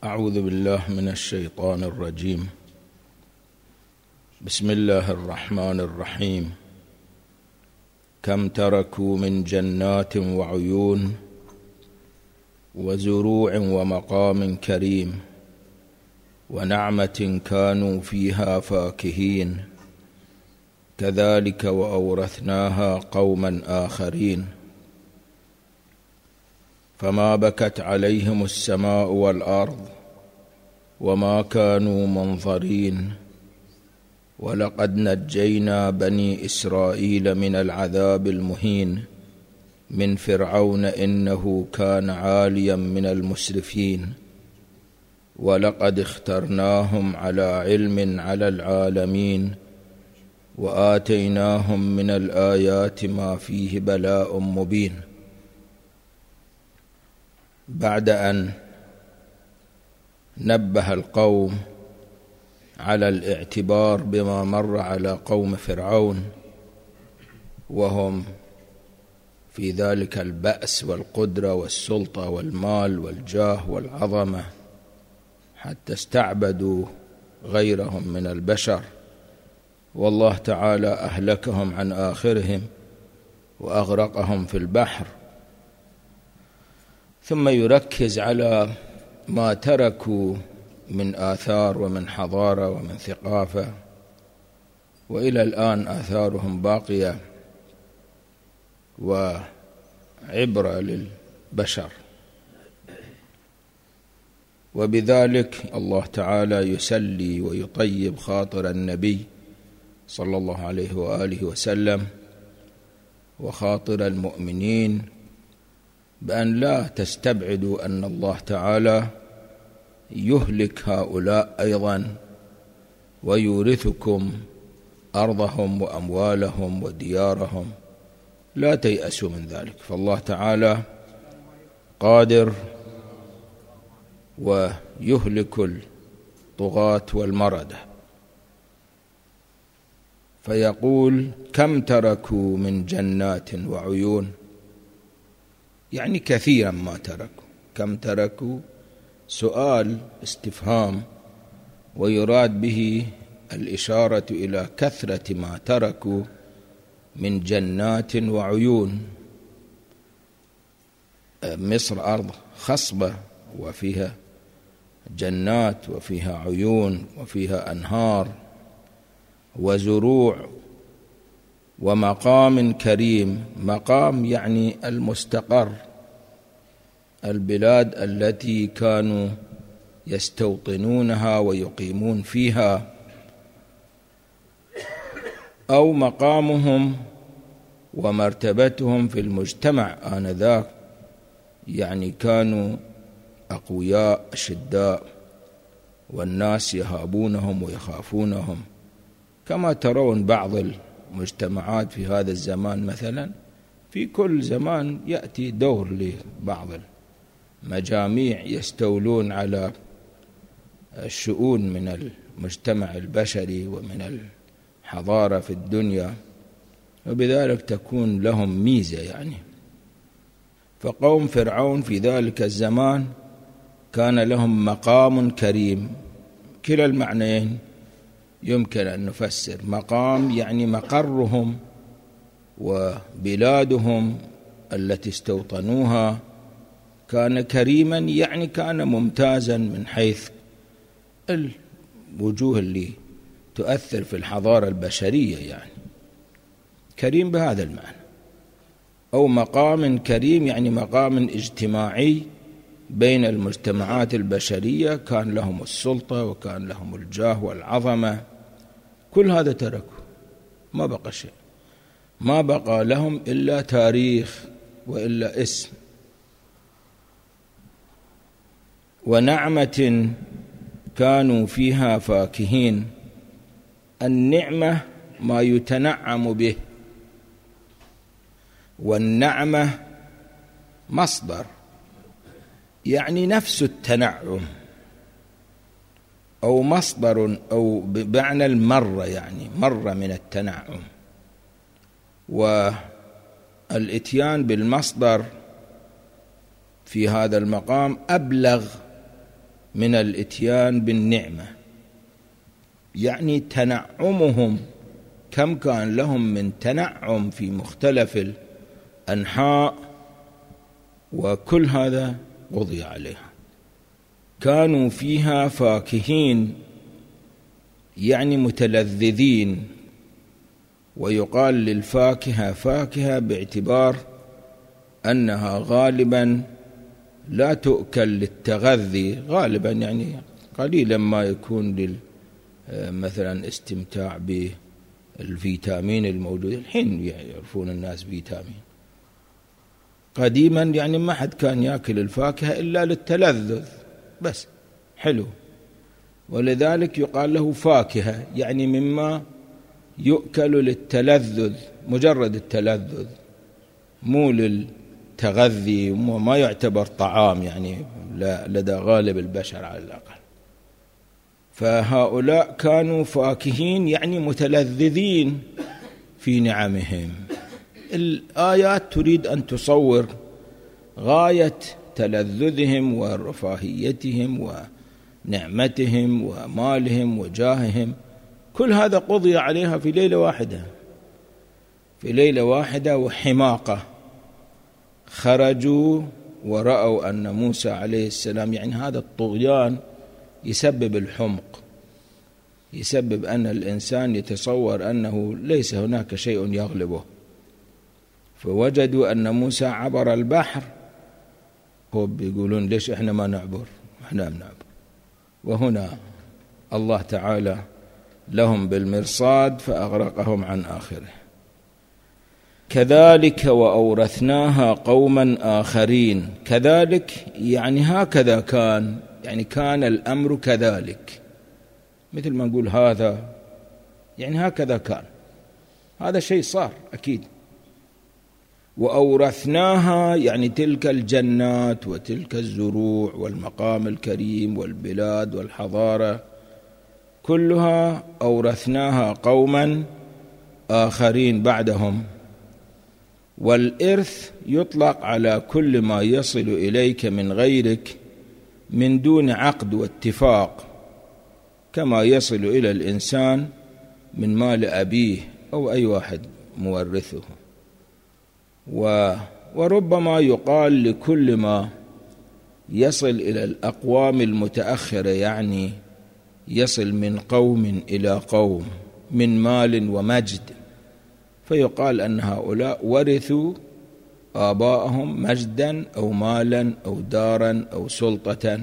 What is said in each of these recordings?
أعوذ بالله من الشيطان الرجيم. بسم الله الرحمن الرحيم. كم تركوا من جنات وعيون وزروع ومقام كريم ونعمة كانوا فيها فاكهين كذلك وأورثناها قوما آخرين فما بكت عليهم السماء والأرض وما كانوا منظرين ولقد نجينا بني إسرائيل من العذاب المهين من فرعون إنه كان عاليا من المسرفين ولقد اخترناهم على علم على العالمين وآتيناهم من الآيات ما فيه بلاء مبين. بعد أن نبه القوم على الاعتبار بما مر على قوم فرعون وهم في ذلك البأس والقدرة والسلطة والمال والجاه والعظمة حتى استعبدوا غيرهم من البشر، والله تعالى أهلكهم عن آخرهم وأغرقهم في البحر، ثم يركز على ما تركوا من آثار ومن حضارة ومن ثقافة، وإلى الآن آثارهم باقية وعبرة للبشر. وبذلك الله تعالى يسلي ويطيب خاطر النبي صلى الله عليه وآله وسلم وخاطر المؤمنين بأن لا تستبعدوا أن الله تعالى يهلك هؤلاء أيضا ويورثكم أرضهم وأموالهم وديارهم، لا تيأسوا من ذلك، فالله تعالى قادر ويهلك الطغاة والمردة. فيقول كم تركوا من جنات وعيون، يعني كثيرا ما تركوا. كم تركوا سؤال استفهام، ويراد به الإشارة إلى كثرة ما تركوا من جنات وعيون. مصر أرض خصبة وفيها جنات وفيها عيون وفيها أنهار وزروع ومقام كريم. مقام يعني المستقر، البلاد التي كانوا يستوطنونها ويقيمون فيها، أو مقامهم ومرتبتهم في المجتمع آنذاك، يعني كانوا أقوياء أشداء والناس يهابونهم ويخافونهم، كما ترون بعض المجتمعات في هذا الزمان. مثلا في كل زمان يأتي دور لبعض المجاميع يستولون على الشؤون من المجتمع البشري ومن الحضارة في الدنيا، وبذلك تكون لهم ميزة يعني. فقوم فرعون في ذلك الزمان كان لهم مقام كريم. كلا المعنيين يمكن أن نفسر. مقام يعني مقرهم وبلادهم التي استوطنوها كان كريما، يعني كان ممتازا من حيث الوجوه اللي تؤثر في الحضارة البشرية، يعني كريم بهذا المعنى. أو مقام كريم يعني مقام اجتماعي بين المجتمعات البشرية، كان لهم السلطة وكان لهم الجاه والعظمة. كل هذا تركوا، ما بقى شيء، ما بقى لهم إلا تاريخ وإلا اسم. ونعمة كانوا فيها فاكهين. النعمة ما يتنعم به، والنعمة مصدر يعني نفس التنعم، أو مصدر، أو بمعنى المرة، يعني مرة من التنعم. والإتيان بالمصدر في هذا المقام أبلغ من الإتيان بالنعمة، يعني تنعمهم، كم كان لهم من تنعم في مختلف الأنحاء، وكل هذا قضي عليها. كانوا فيها فاكهين، يعني متلذذين، ويقال للفاكهة فاكهة باعتبار أنها غالبا لا تؤكل للتغذي، غالبا يعني قليلا ما يكون مثلا استمتاع بالفيتامين الموجود. الحين يعرفون الناس فيتامين، قديما يعني ما حد كان يأكل الفاكهة إلا للتلذذ بس، حلو، ولذلك يقال له فاكهة، يعني مما يؤكل للتلذذ، مجرد التلذذ، مو للتغذي، وما يعتبر طعام يعني لدى غالب البشر على الأقل. فهؤلاء كانوا فاكهين، يعني متلذذين في نعمهم. الآيات تريد أن تصور غاية تلذذهم ورفاهيتهم ونعمتهم ومالهم وجاههم، كل هذا قضي عليها في ليلة واحدة، في ليلة واحدة. وحماقة، خرجوا ورأوا أن موسى عليه السلام، يعني هذا الطغيان يسبب الحمق، يسبب أن الإنسان يتصور أنه ليس هناك شيء يغلبه. فوجدوا أن موسى عبر البحر، هم بيقولون ليش إحنا ما نعبر؟ إحنا بنعبر. وهنا الله تعالى لهم بالمرصاد فأغرقهم عن آخره. كذلك وأورثناها قوما آخرين. كذلك يعني هكذا كان، يعني كان الأمر كذلك، مثل ما نقول هذا، يعني هكذا كان، هذا شيء صار أكيد. وأورثناها يعني تلك الجنات وتلك الزروع والمقام الكريم والبلاد والحضارة كلها أورثناها قوما آخرين بعدهم. والإرث يطلق على كل ما يصل إليك من غيرك من دون عقد واتفاق، كما يصل إلى الإنسان من مال أبيه أو أي واحد مورثه. وربما يقال لكل ما يصل إلى الأقوام المتأخرة، يعني يصل من قوم إلى قوم من مال ومجد، فيقال أن هؤلاء ورثوا آباءهم مجدا أو مالا أو دارا أو سلطة.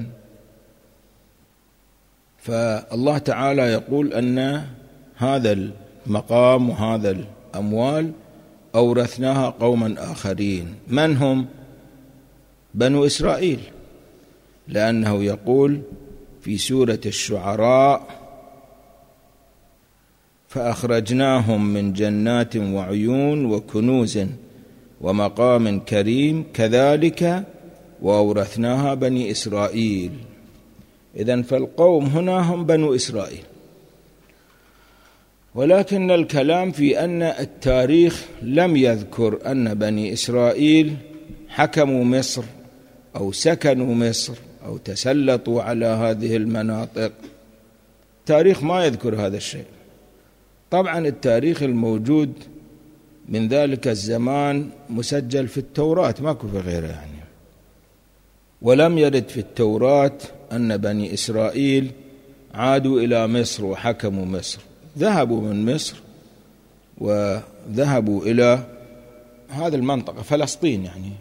فالله تعالى يقول أن هذا المقام وهذا الأموال أورثناها قوما آخرين. من هم؟ بنو إسرائيل، لأنه يقول في سورة الشعراء: فأخرجناهم من جنات وعيون وكنوز ومقام كريم كذلك وأورثناها بني إسرائيل. إذن فالقوم هنا هم بنو إسرائيل، ولكن الكلام في أن التاريخ لم يذكر أن بني إسرائيل حكموا مصر أو سكنوا مصر أو تسلطوا على هذه المناطق. التاريخ ما يذكر هذا الشيء. طبعا التاريخ الموجود من ذلك الزمان مسجل في التوراة، ماكو في غيره يعني. ولم يرد في التوراة أن بني إسرائيل عادوا إلى مصر وحكموا مصر، ذهبوا من مصر وذهبوا إلى هذه المنطقة فلسطين، يعني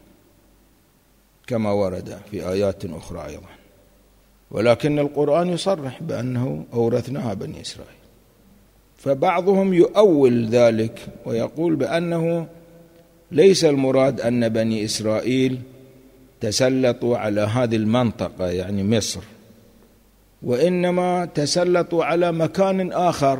كما ورد في آيات أخرى أيضا. ولكن القرآن يصرح بأنه أورثناها بني إسرائيل. فبعضهم يؤول ذلك ويقول بأنه ليس المراد أن بني إسرائيل تسلطوا على هذه المنطقة يعني مصر، وإنما تسلطوا على مكان آخر،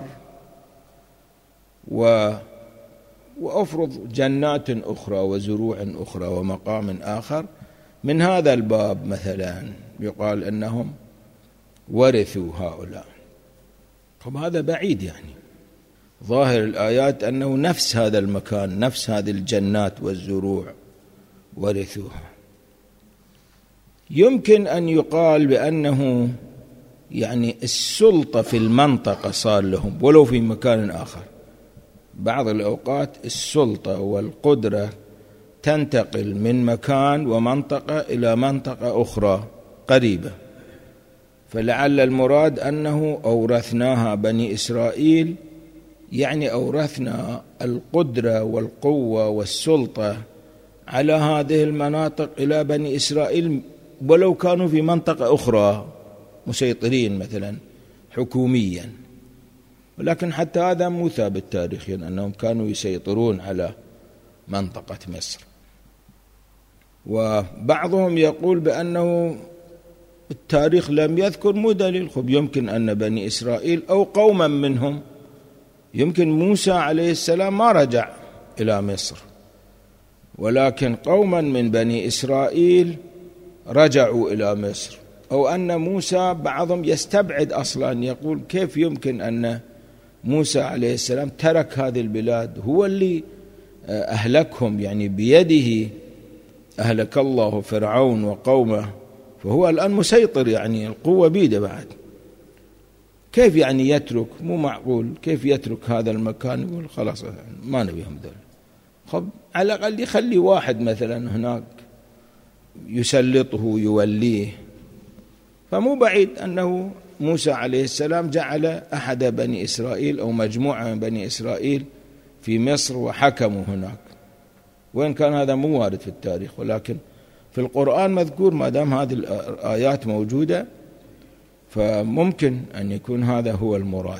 وأفرض جنات أخرى وزروع أخرى ومقام آخر من هذا الباب. مثلا يقال أنهم ورثوا هؤلاء، طب هذا بعيد، يعني ظاهر الآيات أنه نفس هذا المكان، نفس هذه الجنات والزروع ورثوها. يمكن أن يقال بأنه يعني السلطة في المنطقة صار لهم ولو في مكان آخر. بعض الأوقات السلطة والقدرة تنتقل من مكان ومنطقة إلى منطقة أخرى قريبة، فلعل المراد أنه أورثناها بني إسرائيل، يعني أورثنا القدرة والقوة والسلطة على هذه المناطق إلى بني إسرائيل ولو كانوا في منطقة أخرى مسيطرين مثلا حكوميا. ولكن حتى هذا مو ثابت تاريخيا أنهم كانوا يسيطرون على منطقة مصر. وبعضهم يقول بأنه التاريخ لم يذكر، مو دليل. يمكن أن بني إسرائيل أو قوما منهم، يمكن موسى عليه السلام ما رجع إلى مصر، ولكن قوما من بني إسرائيل رجعوا إلى مصر، أو أن موسى بعضهم يستبعد أصلا، يقول كيف يمكن أن موسى عليه السلام ترك هذه البلاد، هو اللي أهلكهم، يعني بيده أهلك الله فرعون وقومه، فهو الآن مسيطر، يعني القوة بيده بعد، كيف يعني يترك؟ مو معقول كيف يترك هذا المكان يقول خلاص ما نبيهم دول. على الأقل يخلي واحد مثلا هناك يسلطه يوليه. فمو بعيد أنه موسى عليه السلام جعل أحد بني إسرائيل أو مجموعة من بني إسرائيل في مصر وحكموا هناك، وإن كان هذا مو وارد في التاريخ، ولكن في القرآن مذكور. ما دام هذه الآيات موجودة فممكن أن يكون هذا هو المراد.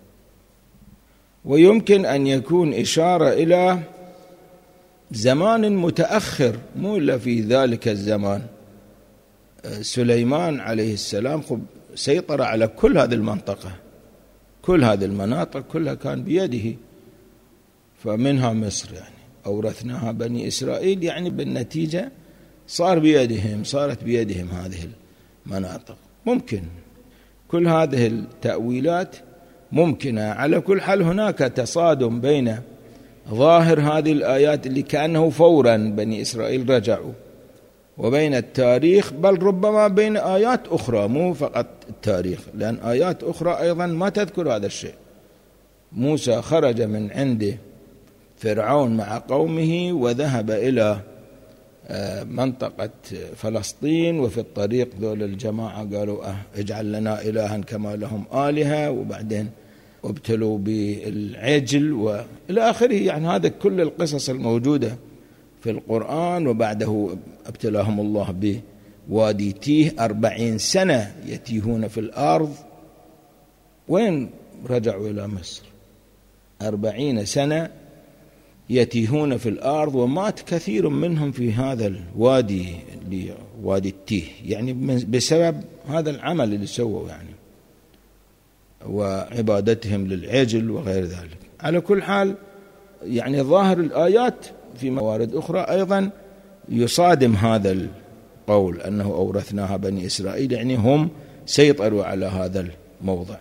ويمكن أن يكون إشارة إلى زمان متأخر، مو إلا في ذلك الزمان. سليمان عليه السلام سيطر على كل هذه المنطقة، كل هذه المناطق كلها كان بيده، فمنها مصر يعني أورثناها بني إسرائيل، يعني بالنتيجة صارت بيدهم هذه المناطق. ممكن كل هذه التأويلات ممكنة. على كل حال هناك تصادم بين ظاهر هذه الآيات اللي كأنه فورا بني إسرائيل رجعوا، وبين التاريخ، بل ربما بين آيات أخرى، مو فقط التاريخ، لأن آيات أخرى أيضا ما تذكر هذا الشيء. موسى خرج من عند فرعون مع قومه وذهب إلى منطقة فلسطين، وفي الطريق ذول الجماعة قالوا اجعل لنا إلها كما لهم آلهة، وبعدين ابتلوا بالعجل وإلى آخره. يعني هذا كل القصص الموجودة في القرآن. وبعده ابتلاهم الله بوادي تيه، 40 سنة يتيهون في الأرض. وين رجعوا إلى مصر؟ 40 سنة يتيهون في الأرض، ومات كثير منهم في هذا الوادي، وادي التيه، يعني بسبب هذا العمل اللي سووا يعني، وعبادتهم للعجل وغير ذلك. على كل حال يعني ظاهر الآيات في موارد أخرى أيضا يصادم هذا القول أنه أورثناها بني إسرائيل، يعني هم سيطروا على هذا الموضع.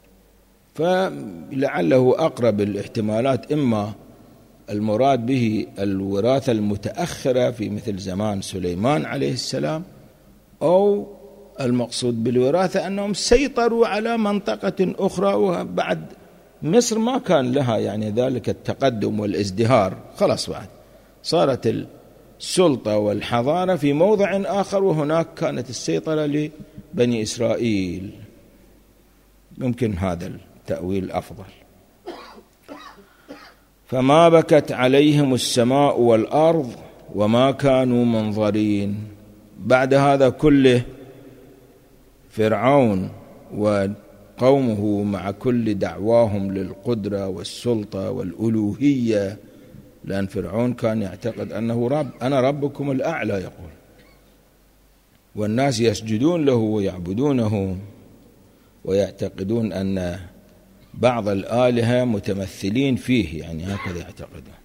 فلعله أقرب الاحتمالات إما المراد به الوراثة المتأخرة في مثل زمان سليمان عليه السلام، أو المقصود بالوراثة أنهم سيطروا على منطقة أخرى، وبعد مصر ما كان لها يعني ذلك التقدم والازدهار، خلاص بعد صارت السلطة والحضارة في موضع آخر، وهناك كانت السيطرة لبني إسرائيل. ممكن هذا التأويل أفضل. فما بكت عليهم السماء والأرض وما كانوا منظرين. بعد هذا كله فرعون وقومه مع كل دعواهم للقدرة والسلطة والألوهية، لأن فرعون كان يعتقد أنه رب، أنا ربكم الأعلى يقول، والناس يسجدون له ويعبدونه ويعتقدون أن بعض الآلهة متمثلين فيه، يعني هكذا يعتقدون.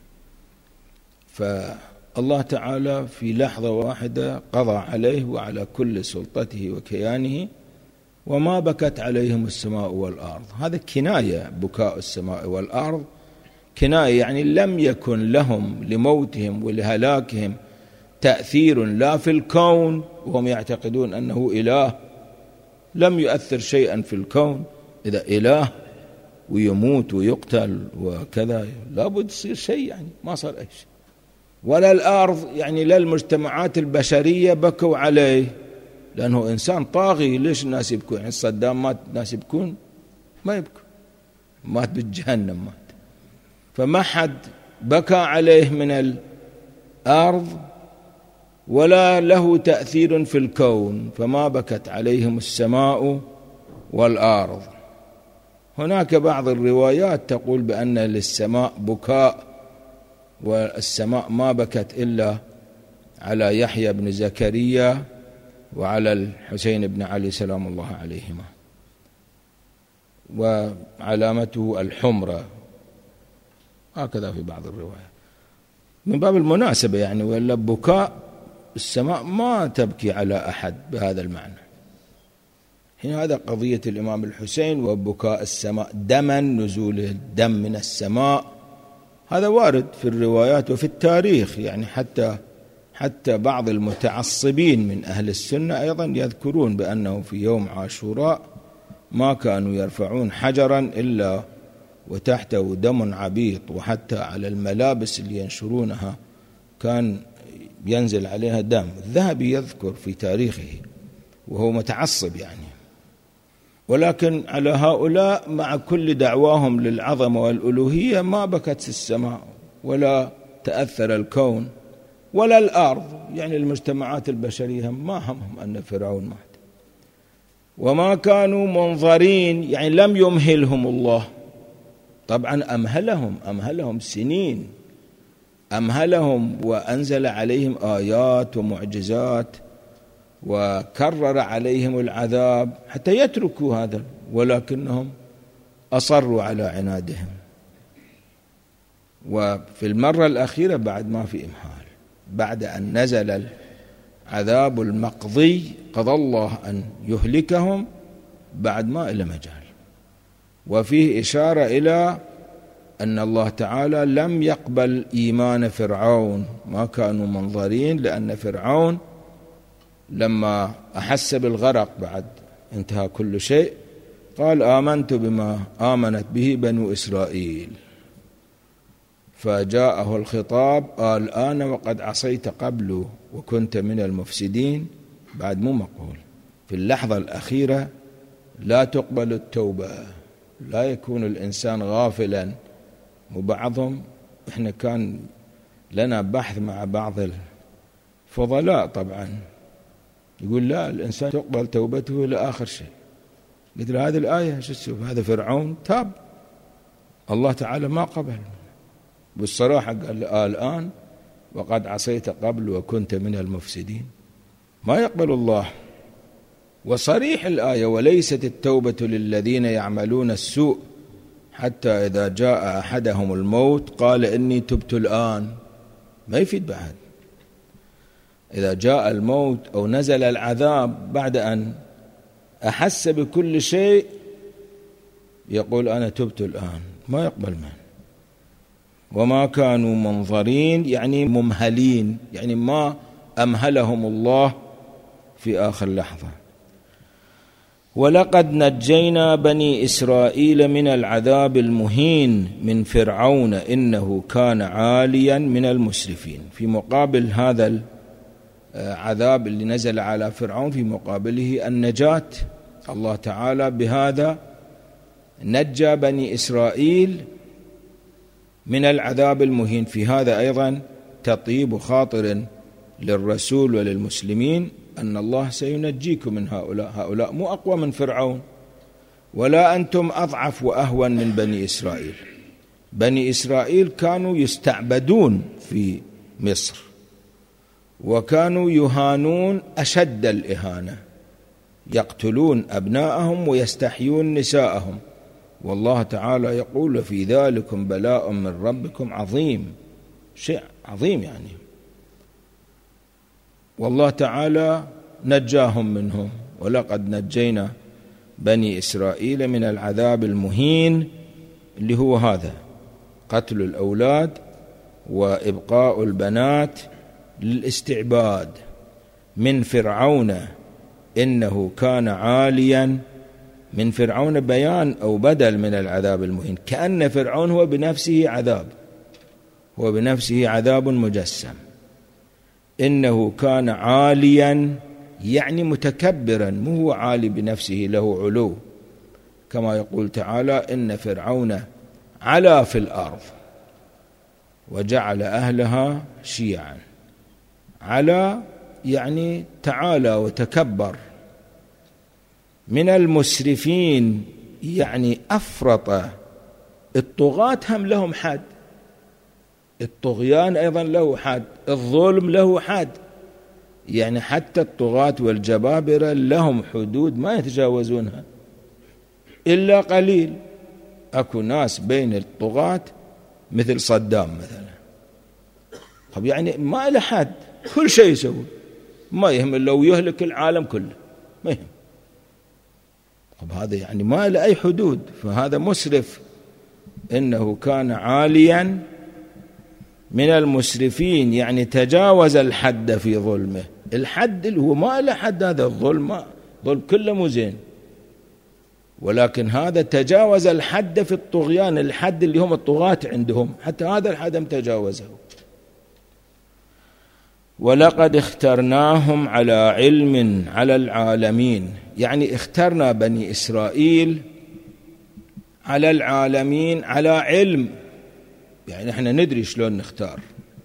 فالله تعالى في لحظة واحدة قضى عليه وعلى كل سلطته وكيانه. وما بكت عليهم السماء والأرض، هذا كناية، بكاء السماء والأرض كناية، يعني لم يكن لهم لموتهم ولهلاكهم تأثير لا في الكون، وهم يعتقدون أنه إله، لم يؤثر شيئا في الكون. إذا إله ويموت ويقتل وكذا لابد يصير شيء، يعني ما صار أي شيء. ولا الأرض، يعني لا المجتمعات البشرية بكوا عليه لأنه إنسان طاغي. ليش الناس يبكون؟ يعني صدام مات الناس يبكون؟ ما يبكون، مات بالجهنم مات. فما حد بكى عليه من الأرض ولا له تأثير في الكون، فما بكت عليهم السماء والأرض. هناك بعض الروايات تقول بأن للسماء بكاء، والسماء ما بكت إلا على يحيى بن زكريا وعلى الحسين بن علي سلام الله عليهما، وعلامته الحمرة، هكذا في بعض الروايات. من باب المناسبة يعني، ولا بكاء السماء ما تبكي على أحد بهذا المعنى. هنا هذا قضية الإمام الحسين وبكاء السماء، دما، نزول الدم من السماء، هذا وارد في الروايات وفي التاريخ. يعني حتى بعض المتعصبين من أهل السنة أيضا يذكرون بأنه في يوم عاشوراء ما كانوا يرفعون حجرا إلا وتحته دم عبيط، وحتى على الملابس اللي ينشرونها كان ينزل عليها دم. الذهبي يذكر في تاريخه وهو متعصب يعني. ولكن على هؤلاء مع كل دعواهم للعظمة والألوهية ما بكت السماء ولا تأثر الكون ولا الأرض. يعني المجتمعات البشرية ما همهم أن فرعون مات. وما كانوا منظرين، يعني لم يمهلهم الله. طبعا أمهلهم سنين، أمهلهم وأنزل عليهم آيات ومعجزات وكرر عليهم العذاب حتى يتركوا هذا، ولكنهم أصروا على عنادهم. وفي المرة الأخيرة بعد ما في إمهال، بعد أن نزل العذاب المقضي قضى الله أن يهلكهم، بعد ما إلى مجال. وفيه إشارة إلى أن الله تعالى لم يقبل إيمان فرعون، ما كانوا منظرين، لأن فرعون لما أحس بالغرق بعد انتهى كل شيء قال آمنت بما آمنت به بنو إسرائيل، فجاءه الخطاب قال الآن وقد عصيت قبل وكنت من المفسدين. بعد مو مقبول، في اللحظة الأخيرة لا تقبل التوبة، لا يكون الإنسان غافلا. وبعضهم إحنا كان لنا بحث مع بعض الفضلاء طبعا، يقول لا الإنسان تقبل توبته إلى آخر شيء. قلت له هذه الآية شو تشوف؟ هذا فرعون تاب، الله تعالى ما قبل بالصراحة، قال الآن وقد عصيت قبل وكنت من المفسدين، ما يقبل الله. وصريح الآية وليست التوبة للذين يعملون السوء حتى إذا جاء أحدهم الموت قال إني تبت الآن، ما يفيد بعد. إذا جاء الموت أو نزل العذاب بعد أن أحس بكل شيء يقول أنا تبت الآن، ما يقبل منه. وما كانوا منظرين يعني ممهلين، يعني ما أمهلهم الله في آخر لحظة. ولقد نجينا بني إسرائيل من العذاب المهين من فرعون إنه كان عاليا من المسرفين. في مقابل هذا العذاب اللي نزل على فرعون في مقابله النجاة، الله تعالى بهذا نجى بني إسرائيل من العذاب المهين. في هذا أيضا تطيب خاطر للرسول وللمسلمين أن الله سينجيكم من هؤلاء مو أقوى من فرعون، ولا أنتم أضعف وأهون من بني إسرائيل. بني إسرائيل كانوا يستعبدون في مصر، وكانوا يهانون أشد الإهانة، يقتلون أبناءهم ويستحيون نساءهم. والله تعالى يقول في ذلكم بلاء من ربكم عظيم، شيء عظيم يعني. والله تعالى نجاهم منهم. ولقد نجينا بني إسرائيل من العذاب المهين اللي هو هذا قتل الأولاد وإبقاء البنات للاستعباد من فرعون إنه كان عاليا. من فرعون بيان أو بدل من العذاب المهين، كأن فرعون هو بنفسه عذاب، هو بنفسه عذاب مجسم. إنه كان عاليا يعني متكبرا، مو هو عالي بنفسه له علو، كما يقول تعالى إن فرعون علا في الأرض وجعل أهلها شيعا. علا يعني تعالى وتكبر. من المسرفين يعني أفرط. الطغاة هم لهم حد، الطغيان أيضا له حد، الظلم له حد، يعني حتى الطغاة والجبابرة لهم حدود ما يتجاوزونها إلا قليل. أكو ناس بين الطغاة مثل صدام مثلا، طب يعني ما له حد، كل شيء يسوي، ما يهم لو يهلك العالم كله ما يهم. طب هذا يعني ما له أي حدود، فهذا مسرف. إنه كان عاليا من المسرفين يعني تجاوز الحد في ظلمه. الحد اللي هو ما له حد، هذا الظلم، ظلم كله مو زين، ولكن هذا تجاوز الحد في الطغيان، الحد اللي هم الطغاة عندهم، حتى هذا الحد هم تجاوزه. ولقد اخترناهم على علم على العالمين، يعني اخترنا بني إسرائيل على العالمين على علم، يعني احنا ندري شلون نختار.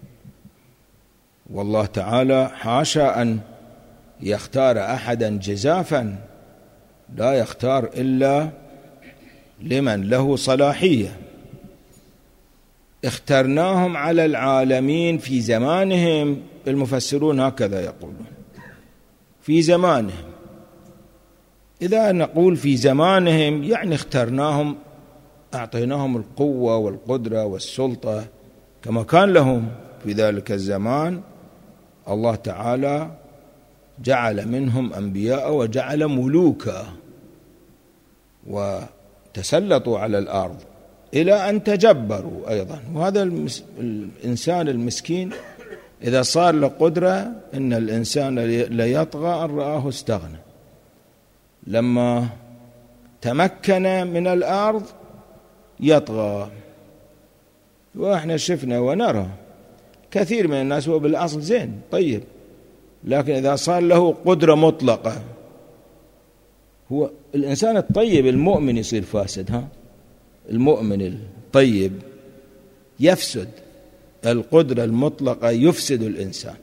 والله تعالى حاشا أن يختار أحدا جزافا، لا يختار إلا لمن له صلاحية. اخترناهم على العالمين في زمانهم، المفسرون هكذا يقولون في زمانهم. إذا نقول في زمانهم يعني اخترناهم، أعطيناهم القوة والقدرة والسلطة كما كان لهم في ذلك الزمان. الله تعالى جعل منهم أنبياء وجعل ملوكا وتسلطوا على الأرض إلى أن تجبروا أيضا. وهذا الإنسان المسكين إذا صار له قدرة، إن الإنسان ليطغى أن رآه استغنى. لما تمكن من الأرض يطغى. وإحنا شفنا ونرى كثير من الناس هو بالأصل زين طيب، لكن إذا صار له قدرة مطلقة، هو الإنسان الطيب المؤمن يصير فاسد. المؤمن الطيب يفسد، القدرة المطلقة يفسد الإنسان.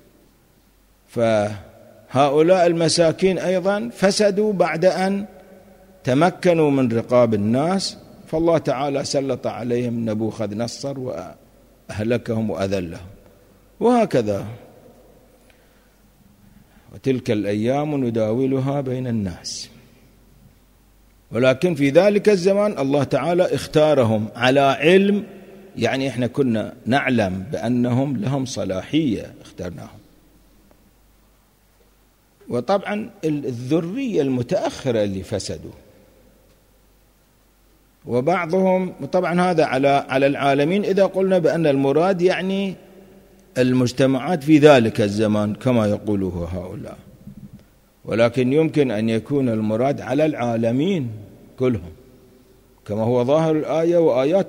فهؤلاء المساكين أيضا فسدوا بعد أن تمكنوا من رقاب الناس، فالله تعالى سلط عليهم نبوخذ نصر وأهلكهم وأذلهم. وهكذا وتلك الأيام نداولها بين الناس. ولكن في ذلك الزمان الله تعالى اختارهم على علم، يعني احنا كنا نعلم بأنهم لهم صلاحية اخترناهم. وطبعا الذرية المتأخرة اللي فسدوا، وبعضهم طبعا هذا على العالمين إذا قلنا بأن المراد يعني المجتمعات في ذلك الزمان كما يقوله هؤلاء، ولكن يمكن أن يكون المراد على العالمين كلهم كما هو ظاهر الآية.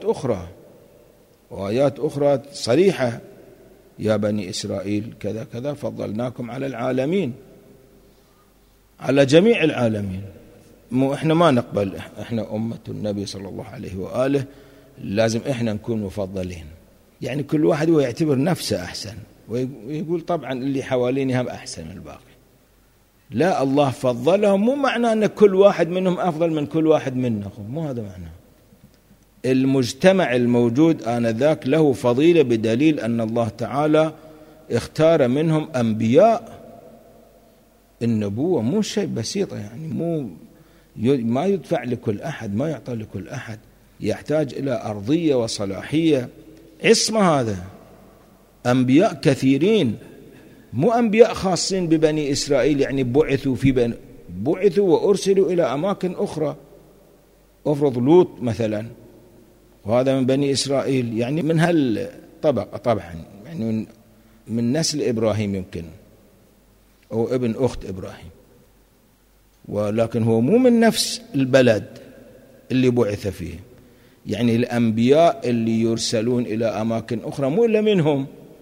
وآيات أخرى صريحة، يا بني إسرائيل كذا كذا فضلناكم على العالمين، على جميع العالمين. إحنا ما نقبل، إحنا أمة النبي صلى الله عليه وآله لازم إحنا نكون مفضلين، يعني كل واحد هو يعتبر نفسه أحسن ويقول طبعا اللي حواليني هم أحسن من الباقي. لا، الله فضلهم، مو معنى أن كل واحد منهم أفضل من كل واحد منكم، مو هذا معناه. المجتمع الموجود آنذاك له فضيلة بدليل أن الله تعالى اختار منهم أنبياء. النبوة مو شيء بسيط، يعني ما يدفع لكل أحد، ما يعطى لكل أحد، يحتاج إلى أرضية وصلاحية عصمة. هذا أنبياء كثيرين، مو أنبياء خاصين ببني إسرائيل، يعني بعثوا وأرسلوا إلى أماكن أخرى. أفرض لوط مثلا، وهذا من بني إسرائيل، يعني من هالطبقة طبعا، يعني من نسل إبراهيم يمكن، أو ابن أخت إبراهيم، ولكن هو مو من نفس البلد اللي بعث فيه. يعني الأنبياء اللي يرسلون إلى أماكن أخرى مو إلا منهم.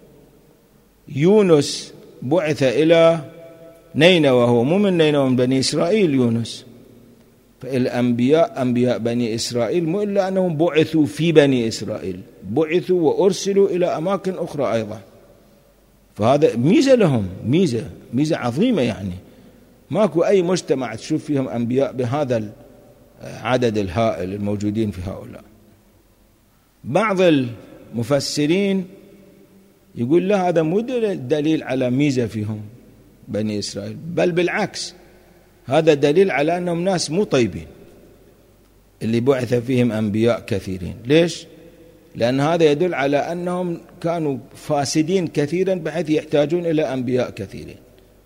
يونس بعث إلى نينوى، وهو مو من نينوى، من بني إسرائيل يونس. فالأنبياء أنبياء بني إسرائيل مو إلا أنهم بعثوا في بني إسرائيل، بعثوا وأرسلوا إلى أماكن أخرى أيضا. فهذا ميزة لهم، ميزة عظيمة. يعني ماكو أي مجتمع تشوف فيهم أنبياء بهذا العدد الهائل الموجودين في هؤلاء. بعض المفسرين يقول لا، هذا مو دليل على ميزة فيهم بني إسرائيل، بل بالعكس، هذا دليل على أنهم ناس مو طيبين اللي بعث فيهم أنبياء كثيرين. ليش؟ لأن هذا يدل على أنهم كانوا فاسدين كثيرا بحيث يحتاجون إلى أنبياء كثيرين.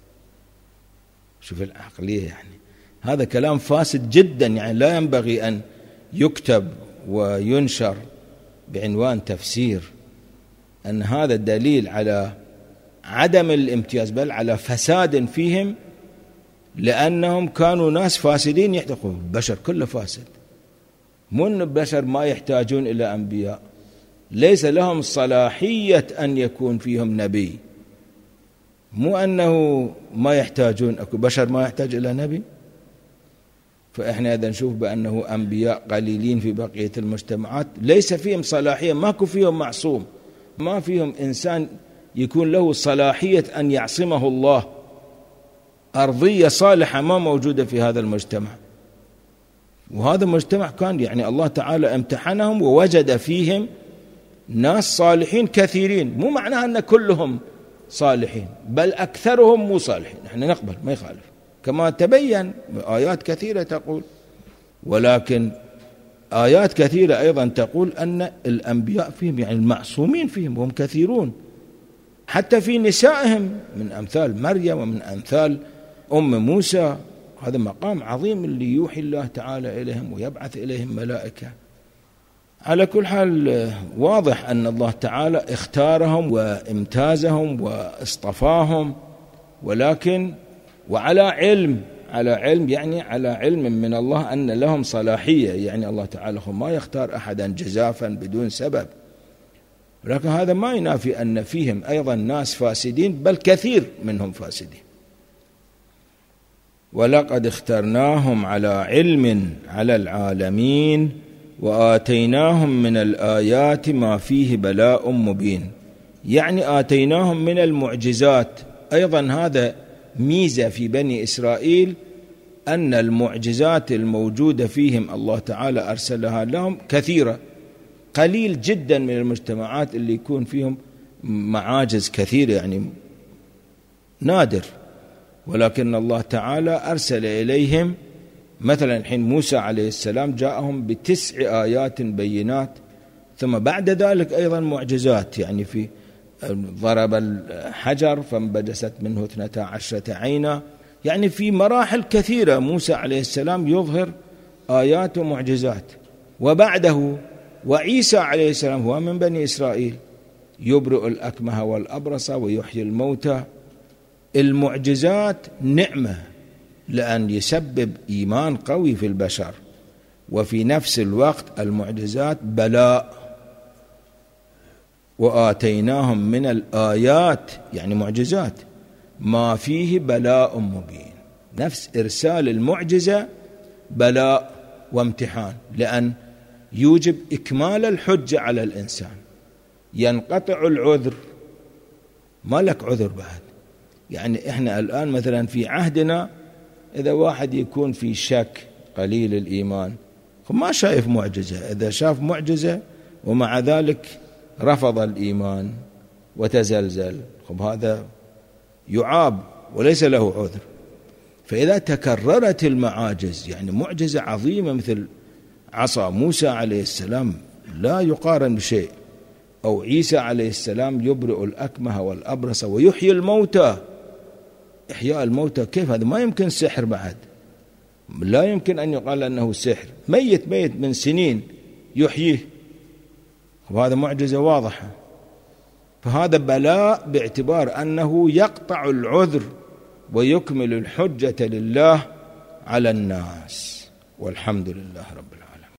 شوف العقلية، يعني هذا كلام فاسد جدا، يعني لا ينبغي أن يكتب وينشر بعنوان تفسير أن هذا دليل على عدم الامتياز، بل على فساد فيهم، لأنهم كانوا ناس فاسدين يحتقون. البشر كله فاسد، مو أن البشر ما يحتاجون إلى أنبياء، ليس لهم صلاحية أن يكون فيهم نبي، مو أنه ما يحتاجون، أكو بشر ما يحتاج إلى نبي. فإحنا إذا نشوف بأنه أنبياء قليلين في بقية المجتمعات ليس فيهم صلاحية، ماكو فيهم معصوم، ما فيهم إنسان يكون له صلاحية أن يعصمه الله. أرضية صالحة ما موجودة في هذا المجتمع. وهذا المجتمع كان يعني الله تعالى امتحنهم ووجد فيهم ناس صالحين كثيرين. مو معناها أن كلهم صالحين، بل أكثرهم مو صالحين، نحن نقبل ما يخالف كما تبين آيات كثيرة تقول. ولكن آيات كثيرة أيضا تقول أن الأنبياء فيهم، يعني المعصومين فيهم، وهم كثيرون، حتى في نسائهم، من أمثال مريم ومن أمثال أم موسى. هذا مقام عظيم اللي يوحي الله تعالى إليهم ويبعث إليهم ملائكة. على كل حال واضح أن الله تعالى اختارهم وامتازهم واصطفاهم، ولكن وعلى علم، يعني على علم من الله أن لهم صلاحية. يعني الله تعالى ما يختار أحدا جزافا بدون سبب، ولكن هذا ما ينافي أن فيهم أيضا ناس فاسدين، بل كثير منهم فاسدين. ولقد اخترناهم على علم على العالمين وآتيناهم من الآيات ما فيه بلاء مبين. يعني آتيناهم من المعجزات. أيضا هذا ميزة في بني إسرائيل، أن المعجزات الموجودة فيهم الله تعالى أرسلها لهم كثيرة. قليل جدا من المجتمعات اللي يكون فيهم معاجز كثيرة، يعني نادر. ولكن الله تعالى أرسل إليهم، مثلا الحين موسى عليه السلام جاءهم ب9 آيات بينات، ثم بعد ذلك أيضا معجزات، يعني في ضرب الحجر فانبجست منه 12 عينا. يعني في مراحل كثيرة موسى عليه السلام يظهر آيات ومعجزات. وبعده وعيسى عليه السلام هو من بني إسرائيل، يبرئ الأكمه والأبرص ويحيي الموتى. المعجزات نعمة، لأن يسبب إيمان قوي في البشر، وفي نفس الوقت المعجزات بلاء. وآتيناهم من الآيات، يعني معجزات، ما فيه بلاء مبين. نفس إرسال المعجزة بلاء وامتحان، لأن يوجب إكمال الحجة على الإنسان. ينقطع العذر، ما لك عذر بعد. يعني إحنا الآن مثلا في عهدنا إذا واحد يكون في شك قليل الإيمان ما شايف معجزة، إذا شاف معجزة ومع ذلك رفض الإيمان وتزلزل، هذا يعاب وليس له عذر. فإذا تكررت المعاجز، يعني معجزة عظيمة مثل عصا موسى عليه السلام لا يقارن بشيء، أو عيسى عليه السلام يبرئ الأكمه والأبرص ويحيي الموتى. إحياء الموتى كيف؟ هذا ما يمكن سحر بعد، لا يمكن أن يقال أنه سحر. ميت من سنين يحييه، وهذا معجزة واضحة. فهذا بلاء باعتبار أنه يقطع العذر ويكمل الحجة لله على الناس، والحمد لله رب العالمين.